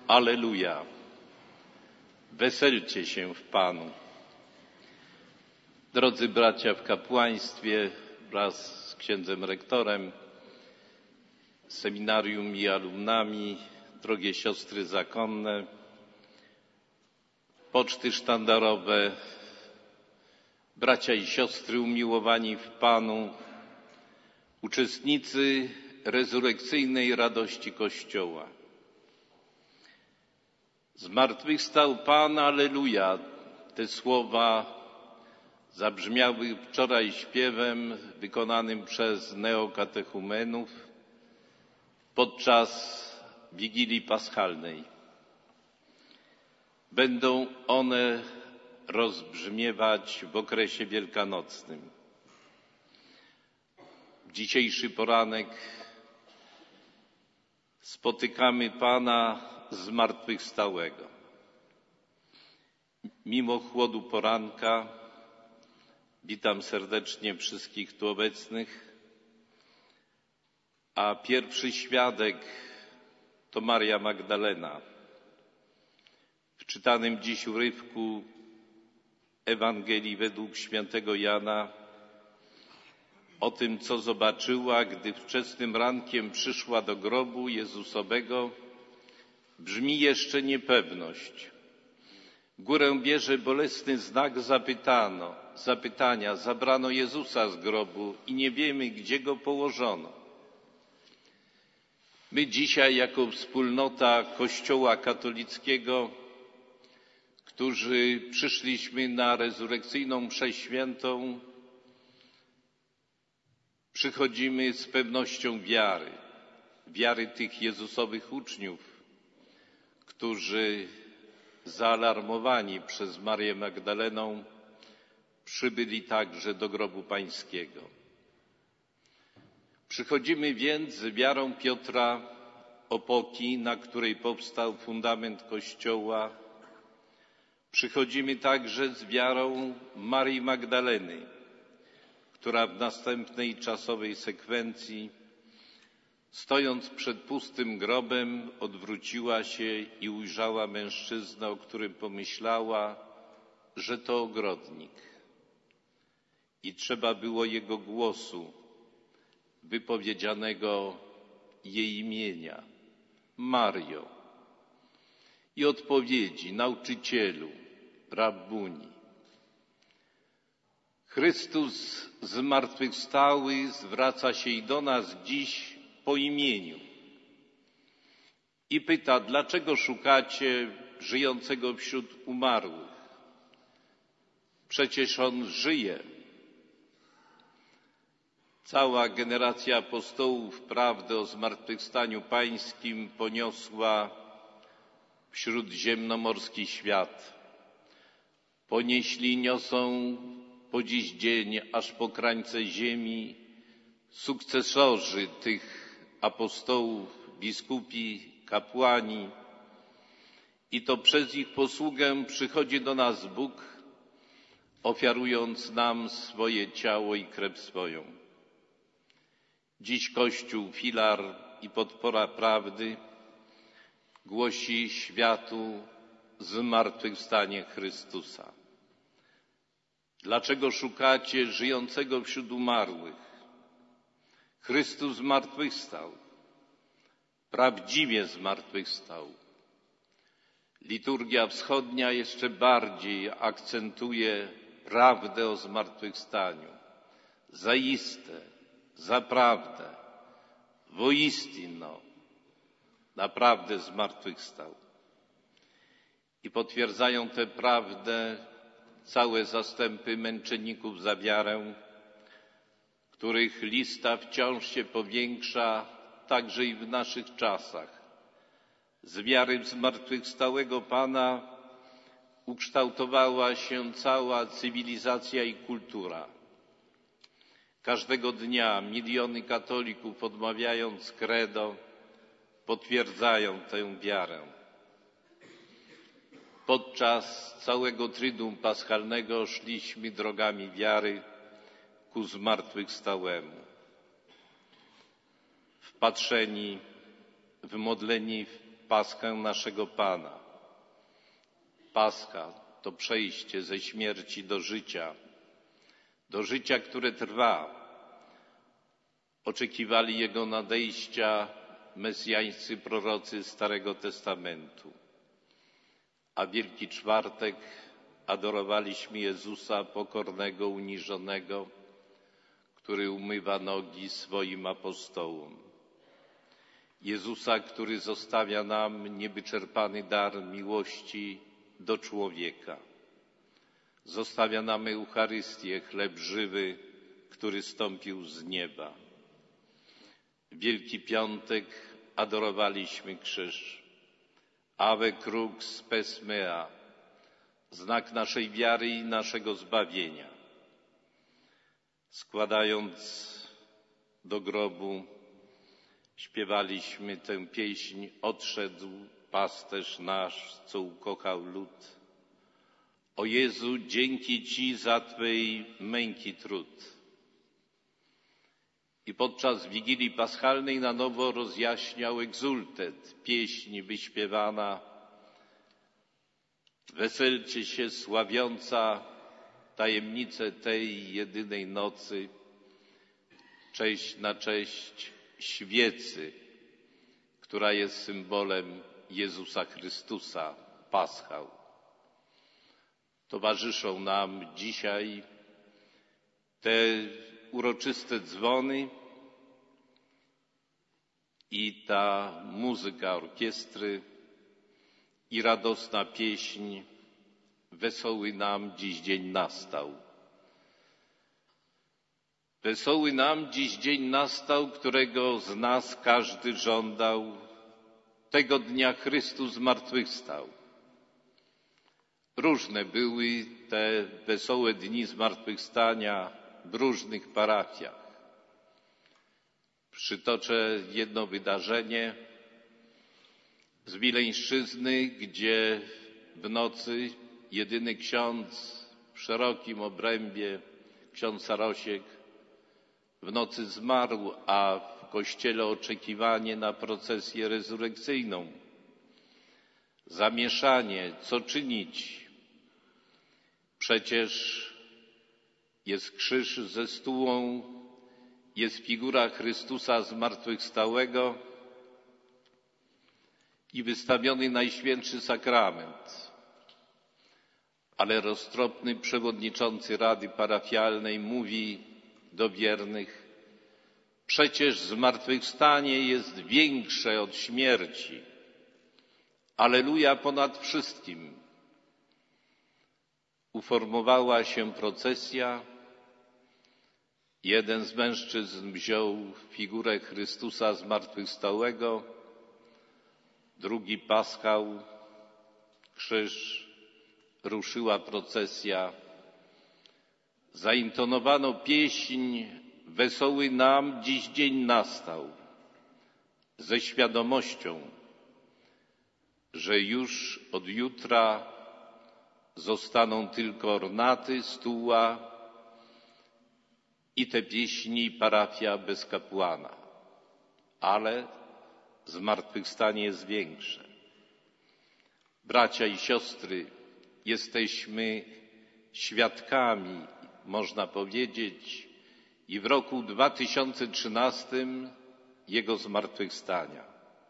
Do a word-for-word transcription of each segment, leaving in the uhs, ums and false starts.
Alleluja! Weselcie się w Panu. Drodzy bracia w kapłaństwie, wraz z księdzem rektorem, seminarium i alumnami, drogie siostry zakonne, poczty sztandarowe, bracia i siostry umiłowani w Panu, uczestnicy rezurekcyjnej radości Kościoła. Zmartwychwstał Pan, alleluja! Te słowa zabrzmiały wczoraj śpiewem wykonanym przez neokatechumenów podczas Wigilii Paschalnej. Będą one rozbrzmiewać w okresie wielkanocnym. W dzisiejszy poranek spotykamy Pana zmartwychwstałego. Mimo chłodu poranka witam serdecznie wszystkich tu obecnych, a pierwszy świadek to Maria Magdalena. W czytanym dziś urywku Ewangelii według świętego Jana o tym, co zobaczyła, gdy wczesnym rankiem przyszła do grobu Jezusowego, brzmi jeszcze niepewność. W górę bierze bolesny znak zapytano, zapytania. Zabrano Jezusa z grobu i nie wiemy, gdzie go położono. My dzisiaj jako wspólnota Kościoła katolickiego, którzy przyszliśmy na rezurekcyjną mszę świętą, przychodzimy z pewnością wiary, wiary tych Jezusowych uczniów, którzy zaalarmowani przez Marię Magdalenę przybyli także do grobu Pańskiego. Przychodzimy więc z wiarą Piotra Opoki, na której powstał fundament Kościoła. Przychodzimy także z wiarą Marii Magdaleny, która w następnej czasowej sekwencji, stojąc przed pustym grobem, odwróciła się i ujrzała mężczyznę, o którym pomyślała, że to ogrodnik. I trzeba było jego głosu, wypowiedzianego jej imienia, Mario, i odpowiedzi, nauczycielu, rabbuni. Chrystus zmartwychwstały zwraca się i do nas dziś po imieniu i pyta, dlaczego szukacie żyjącego wśród umarłych? Przecież On żyje. Cała generacja apostołów prawdę o zmartwychwstaniu Pańskim poniosła w śródziemnomorski świat. Ponieśli i niosą po dziś dzień, aż po krańce ziemi, sukcesorzy tych apostołów, biskupi, kapłani, i to przez ich posługę przychodzi do nas Bóg, ofiarując nam swoje ciało i krew swoją. Dziś Kościół, filar i podpora prawdy, głosi światu zmartwychwstanie Chrystusa. Dlaczego szukacie żyjącego wśród umarłych? Chrystus zmartwychwstał. Prawdziwie zmartwychwstał. Liturgia wschodnia jeszcze bardziej akcentuje prawdę o zmartwychwstaniu. Zaiste, zaprawdę, woistino, naprawdę zmartwychwstał. I potwierdzają tę prawdę całe zastępy męczenników za wiarę, których lista wciąż się powiększa także i w naszych czasach. Z wiary w zmartwychwstałego Pana ukształtowała się cała cywilizacja i kultura. Każdego dnia miliony katolików, odmawiając credo, potwierdzają tę wiarę. Podczas całego Triduum Paschalnego szliśmy drogami wiary ku zmartwychwstałemu. Wpatrzeni, wmodleni Paschę naszego Pana. Pascha to przejście ze śmierci do życia, do życia, które trwa. Oczekiwali Jego nadejścia mesjańscy prorocy Starego Testamentu. A Wielki Czwartek adorowaliśmy Jezusa pokornego, uniżonego, który umywa nogi swoim apostołom. Jezusa, który zostawia nam niewyczerpany dar miłości do człowieka. Zostawia nam Eucharystię, chleb żywy, który stąpił z nieba. W Wielki Piątek adorowaliśmy krzyż. Ave crux spes mea, znak naszej wiary i naszego zbawienia. Składając do grobu, śpiewaliśmy tę pieśń: odszedł pasterz nasz, co ukochał lud. O Jezu, dzięki Ci za Twej męki trud. I podczas Wigilii Paschalnej na nowo rozjaśniał egzultet, pieśń wyśpiewana: weselcie się, sławiąca tajemnicę tej jedynej nocy, cześć na cześć świecy, która jest symbolem Jezusa Chrystusa, Paschał. Towarzyszą nam dzisiaj te uroczyste dzwony i ta muzyka orkiestry i radosna pieśń wesoły nam dziś dzień nastał. Wesoły nam dziś dzień nastał, którego z nas każdy żądał. Tego dnia Chrystus zmartwychwstał. Różne były te wesołe dni zmartwychwstania w różnych parafiach. Przytoczę jedno wydarzenie z Wileńszczyzny, gdzie w nocy jedyny ksiądz w szerokim obrębie, ksiądz Sarosiek, w nocy zmarł, a w kościele oczekiwanie na procesję rezurekcyjną. Zamieszanie, co czynić? Przecież jest krzyż ze stułą, jest figura Chrystusa zmartwychwstałego i wystawiony Najświętszy Sakrament. Ale roztropny przewodniczący Rady Parafialnej mówi do wiernych: przecież zmartwychwstanie jest większe od śmierci. Alleluja ponad wszystkim. Uformowała się procesja. Jeden z mężczyzn wziął figurę Chrystusa zmartwychwstałego, drugi paschał, krzyż, ruszyła procesja. Zaintonowano pieśń: wesoły nam dziś dzień nastał, ze świadomością, że już od jutra zostaną tylko ornaty, stuła i te pieśni parafia bez kapłana. Ale zmartwychwstanie jest większe. Bracia i siostry, jesteśmy świadkami, można powiedzieć, i w roku dwa tysiące trzynastym Jego zmartwychwstania.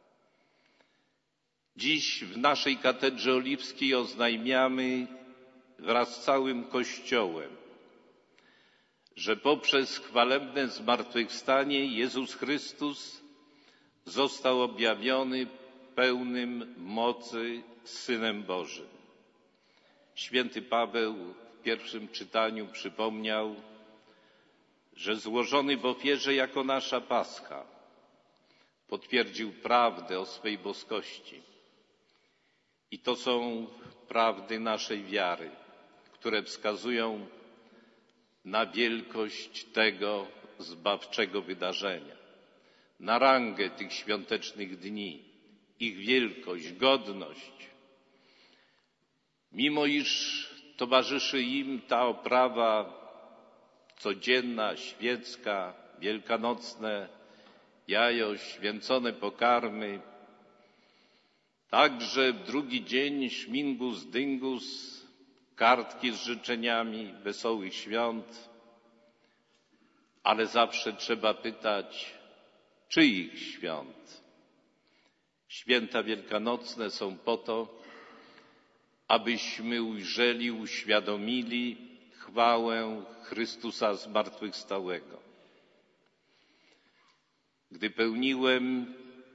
Dziś w naszej Katedrze Oliwskiej oznajmiamy wraz z całym Kościołem, że poprzez chwalebne zmartwychwstanie Jezus Chrystus został objawiony pełnym mocy Synem Bożym. Święty Paweł w pierwszym czytaniu przypomniał, że złożony w ofierze jako nasza Pascha potwierdził prawdę o swej boskości. I to są prawdy naszej wiary, które wskazują na wielkość tego zbawczego wydarzenia, na rangę tych świątecznych dni, ich wielkość, godność. Mimo iż towarzyszy im ta oprawa codzienna, świecka, wielkanocne jajo, święcone pokarmy, Także w drugi dzień śmigus dyngus, kartki z życzeniami wesołych świąt, ale zawsze trzeba pytać, czyich świąt? Święta wielkanocne są po to, abyśmy ujrzeli, uświadomili chwałę Chrystusa zmartwychwstałego. Gdy pełniłem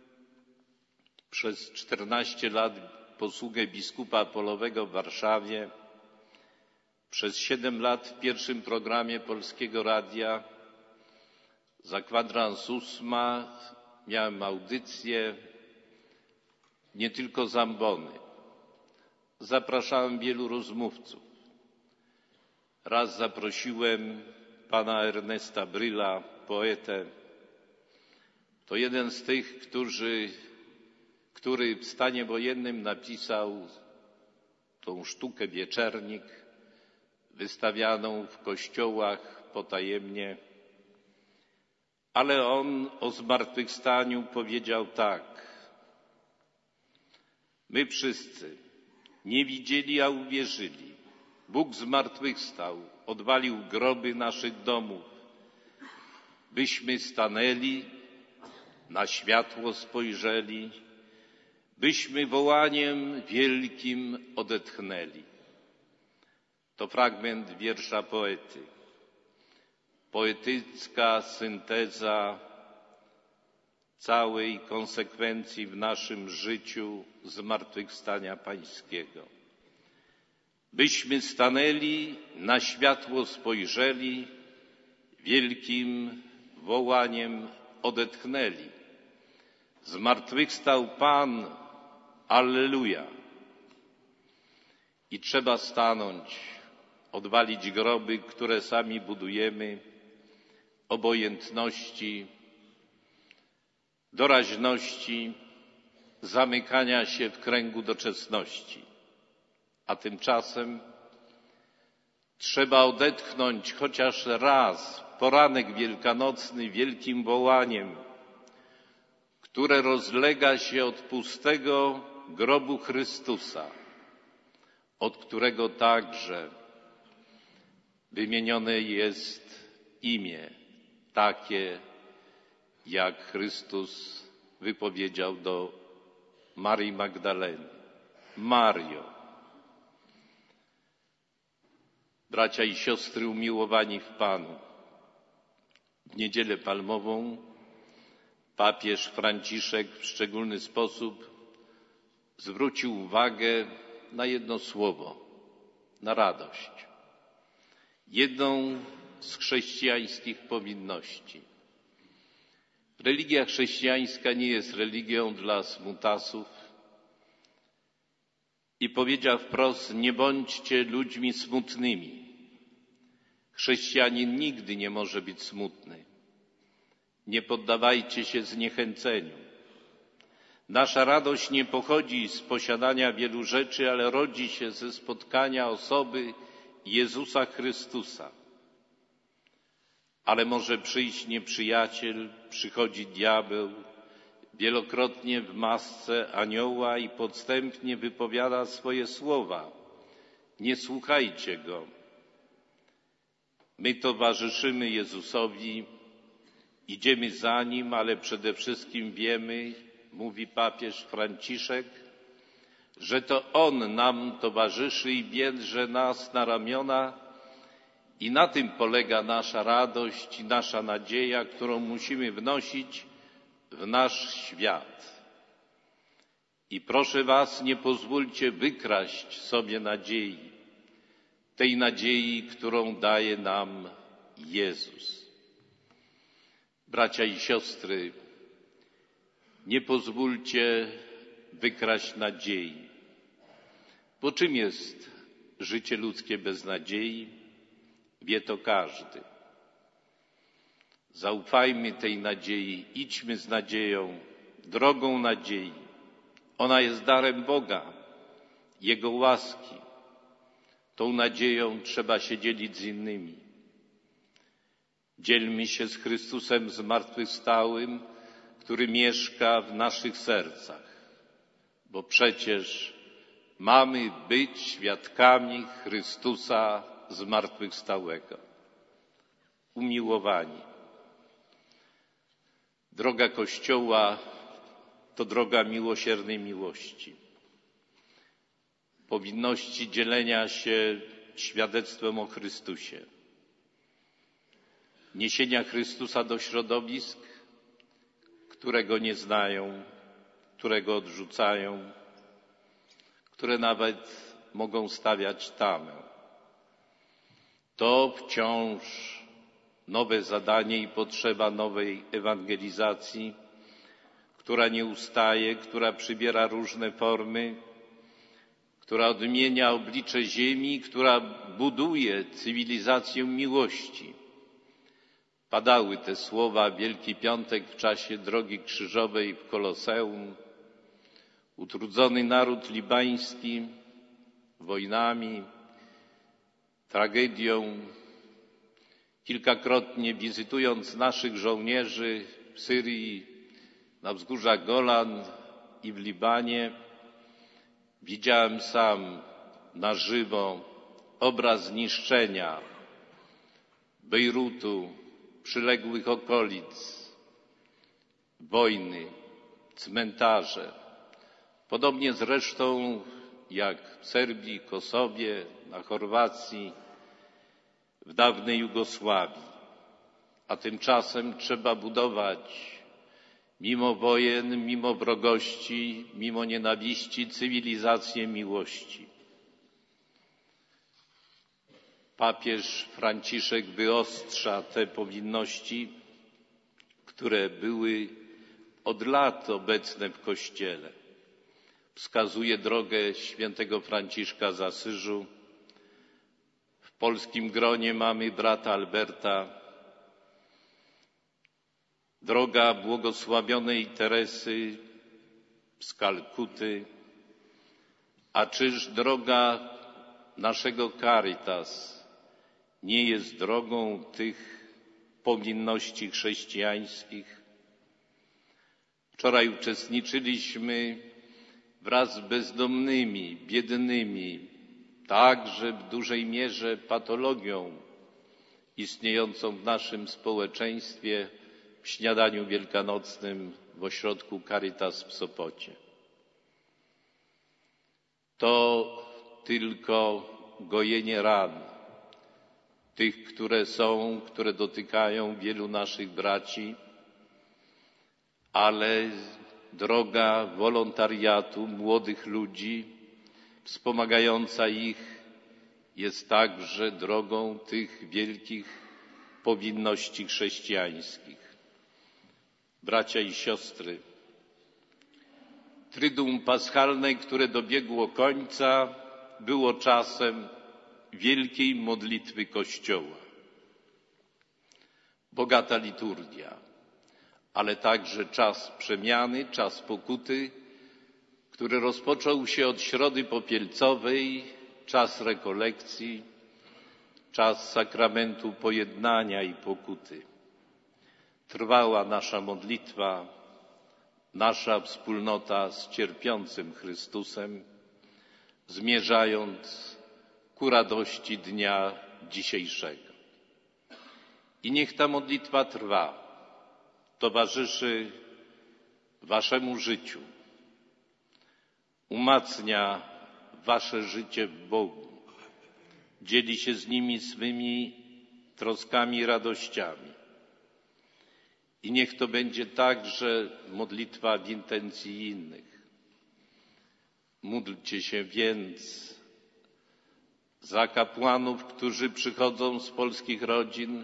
przez czternaście lat posługę biskupa polowego w Warszawie, przez siedem lat w pierwszym programie Polskiego Radia, za kwadrans ósma miałem audycję, nie tylko z ambony. Zapraszałem wielu rozmówców. Raz zaprosiłem pana Ernesta Bryla, poetę. To jeden z tych, którzy, który w stanie wojennym napisał tą sztukę Wieczernik, wystawianą w kościołach potajemnie. Ale on o zmartwychwstaniu powiedział tak. My wszyscy nie widzieli, a uwierzyli. Bóg zmartwychwstał, odwalił groby naszych domów, byśmy stanęli, na światło spojrzeli, byśmy wołaniem wielkim odetchnęli. To fragment wiersza poety. Poetycka synteza całej konsekwencji w naszym życiu zmartwychwstania Pańskiego. Byśmy stanęli, na światło spojrzeli, wielkim wołaniem odetchnęli. Zmartwychwstał Pan, alleluja. I trzeba stanąć, odwalić groby, które sami budujemy, obojętności, doraźności, zamykania się w kręgu doczesności. A tymczasem trzeba odetchnąć chociaż raz poranek wielkanocny wielkim wołaniem, które rozlega się od pustego grobu Chrystusa, od którego także wymienione jest imię, takie jak Chrystus wypowiedział do Marii Magdaleny. Mario. Bracia i siostry umiłowani w Panu, w Niedzielę Palmową papież Franciszek w szczególny sposób zwrócił uwagę na jedno słowo, na radość. Jedną z chrześcijańskich powinności. Religia chrześcijańska nie jest religią dla smutasów i powiedział wprost, nie bądźcie ludźmi smutnymi. Chrześcijanin nigdy nie może być smutny. Nie poddawajcie się zniechęceniu. Nasza radość nie pochodzi z posiadania wielu rzeczy, ale rodzi się ze spotkania osoby Jezusa Chrystusa. Ale może przyjść nieprzyjaciel, przychodzi diabeł, wielokrotnie w masce anioła i podstępnie wypowiada swoje słowa. Nie słuchajcie go. My towarzyszymy Jezusowi, idziemy za Nim, ale przede wszystkim wiemy, mówi papież Franciszek, że to On nam towarzyszy i bierze nas na ramiona i na tym polega nasza radość i nasza nadzieja, którą musimy wnosić w nasz świat. I proszę was, nie pozwólcie wykraść sobie nadziei, tej nadziei, którą daje nam Jezus. Bracia i siostry, nie pozwólcie wykraść nadziei. Bo czym jest życie ludzkie bez nadziei? Wie to każdy. Zaufajmy tej nadziei, idźmy z nadzieją, drogą nadziei. Ona jest darem Boga, Jego łaski. Tą nadzieją trzeba się dzielić z innymi. Dzielmy się z Chrystusem zmartwychwstałym, który mieszka w naszych sercach, bo przecież mamy być świadkami Chrystusa zmartwychwstałego. Umiłowani, droga Kościoła to droga miłosiernej miłości, powinności dzielenia się świadectwem o Chrystusie, niesienia Chrystusa do środowisk, które Go nie znają, które Go odrzucają, które nawet mogą stawiać tamę. To wciąż nowe zadanie i potrzeba nowej ewangelizacji, która nie ustaje, która przybiera różne formy, która odmienia oblicze ziemi, która buduje cywilizację miłości. Padały te słowa w Wielki Piątek w czasie drogi krzyżowej w Koloseum. Utrudzony naród libański wojnami, tragedią, kilkakrotnie wizytując naszych żołnierzy w Syrii, na wzgórzach Golan i w Libanie, widziałem sam na żywo obraz zniszczenia Bejrutu, przyległych okolic, wojny, cmentarze. Podobnie zresztą jak w Serbii, Kosowie, na Chorwacji, w dawnej Jugosławii. A tymczasem trzeba budować mimo wojen, mimo wrogości, mimo nienawiści, cywilizację miłości. Papież Franciszek wyostrza te powinności, które były od lat obecne w Kościele. Wskazuje drogę świętego Franciszka z Asyżu. W polskim gronie mamy brata Alberta. Droga błogosławionej Teresy z Kalkuty, a czyż droga naszego Caritas nie jest drogą tych powinności chrześcijańskich? Wczoraj uczestniczyliśmy wraz z bezdomnymi, biednymi, także w dużej mierze patologią istniejącą w naszym społeczeństwie, w śniadaniu wielkanocnym w ośrodku Caritas w Sopocie. To tylko gojenie ran, tych, które są, które dotykają wielu naszych braci, ale droga wolontariatu młodych ludzi, wspomagająca ich, jest także drogą tych wielkich powinności chrześcijańskich. Bracia i siostry, Tryduum Paschalne, które dobiegło końca, było czasem wielkiej modlitwy Kościoła. Bogata liturgia, ale także czas przemiany, czas pokuty, który rozpoczął się od Środy Popielcowej, czas rekolekcji, czas sakramentu pojednania i pokuty. Trwała nasza modlitwa, nasza wspólnota z cierpiącym Chrystusem, zmierzając ku radości dnia dzisiejszego. I niech ta modlitwa trwa, towarzyszy waszemu życiu, umacnia wasze życie w Bogu, dzieli się z nimi swymi troskami i radościami. I niech to będzie także modlitwa w intencji innych. Módlcie się więc za kapłanów, którzy przychodzą z polskich rodzin,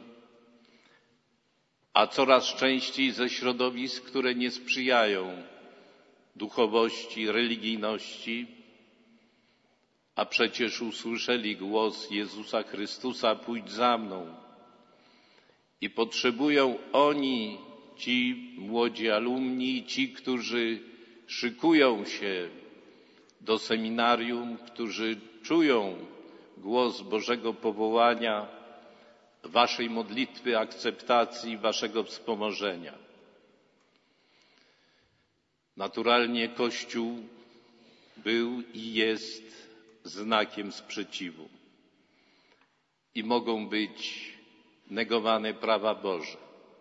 a coraz częściej ze środowisk, które nie sprzyjają duchowości, religijności, a przecież usłyszeli głos Jezusa Chrystusa: pójdź za mną. I potrzebują oni, ci młodzi alumni, ci, którzy szykują się do seminarium, którzy czują głos Bożego powołania, waszej modlitwy, akceptacji, waszego wspomożenia. Naturalnie Kościół był i jest znakiem sprzeciwu i mogą być negowane prawa Boże.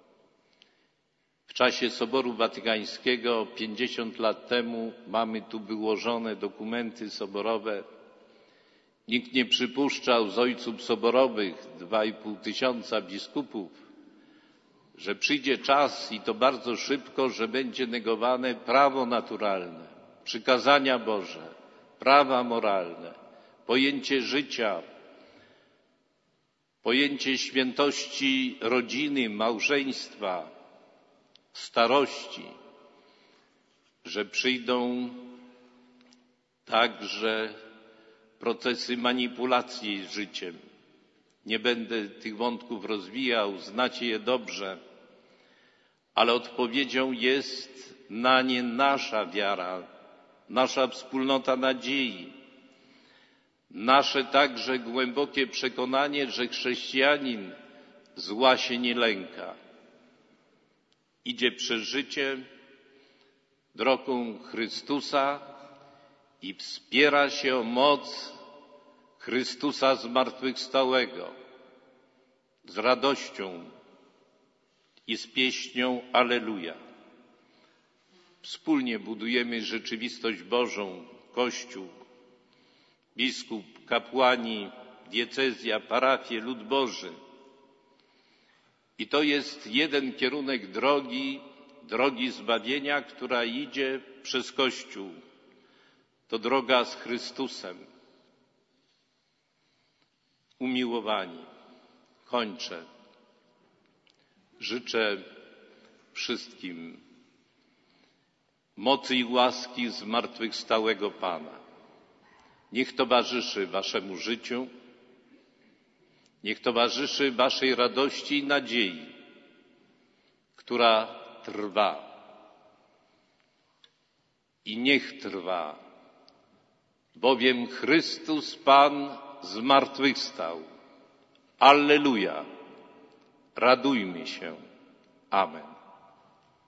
W czasie Soboru Watykańskiego pięćdziesiąt lat temu mamy tu wyłożone dokumenty soborowe. Nikt nie przypuszczał z ojców soborowych, dwa i pół tysiąca biskupów, że przyjdzie czas i to bardzo szybko, że będzie negowane prawo naturalne, przykazania Boże, prawa moralne, pojęcie życia, pojęcie świętości rodziny, małżeństwa, starości, że przyjdą także procesy manipulacji życiem. Nie będę tych wątków rozwijał, znacie je dobrze, ale odpowiedzią jest na nie nasza wiara, nasza wspólnota nadziei, nasze także głębokie przekonanie, że chrześcijanin zła się nie lęka. Idzie przez życie drogą Chrystusa i wspiera się o moc Chrystusa zmartwychwstałego z radością i z pieśnią Alleluja. Wspólnie budujemy rzeczywistość Bożą, Kościół, biskup, kapłani, diecezja, parafie, lud Boży. I to jest jeden kierunek drogi, drogi zbawienia, która idzie przez Kościół. To droga z Chrystusem. Umiłowani, kończę. Życzę wszystkim mocy i łaski zmartwychwstałego Pana. Niech towarzyszy waszemu życiu, niech towarzyszy waszej radości i nadziei, która trwa. I niech trwa, bowiem Chrystus Pan zmartwychwstał. Alleluja! Radujmy się. Amen.